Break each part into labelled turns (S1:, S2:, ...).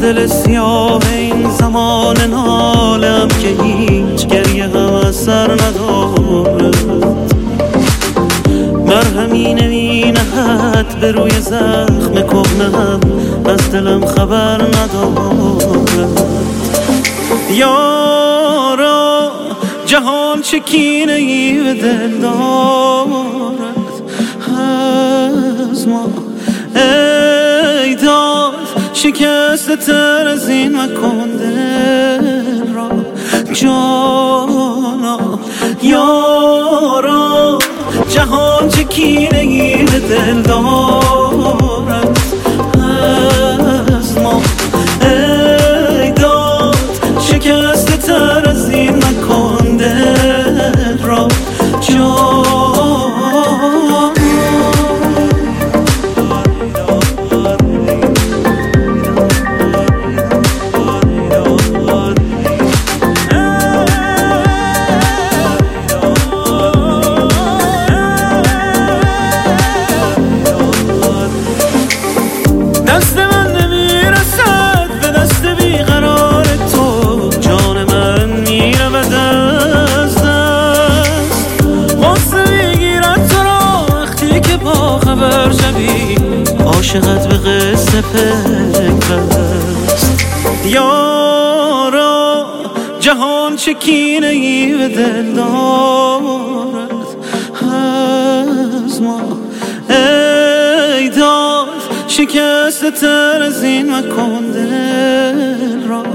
S1: دل سیاه این زمان نالم که هیچ گریه هم از سر ندارد، مرهمی نمینهد به روی زخم کهنم، از دلم خبر ندارد. یارا جهان چه کینه ای به دل دارد از ما، ای داد شکسته تر از این مکن دل را جانا. یارا جهان چه کینه ای به دل دارد از ما، ای داد شکسته تر از این مکن دل را جانا. دست من نمیرسد به دست بیقرار تو، جان من میرود از دست. غصه میگیرد تو را وقتی که با خبر شوی، عاشقت به قصه پیوست. یارا جهان چه کینه ای به دل دارد از ما، ای داد شکسته تر از این مکن دل را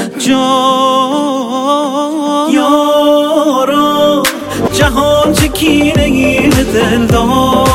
S1: جان. یارا جهان چه کینه ای به دل دارد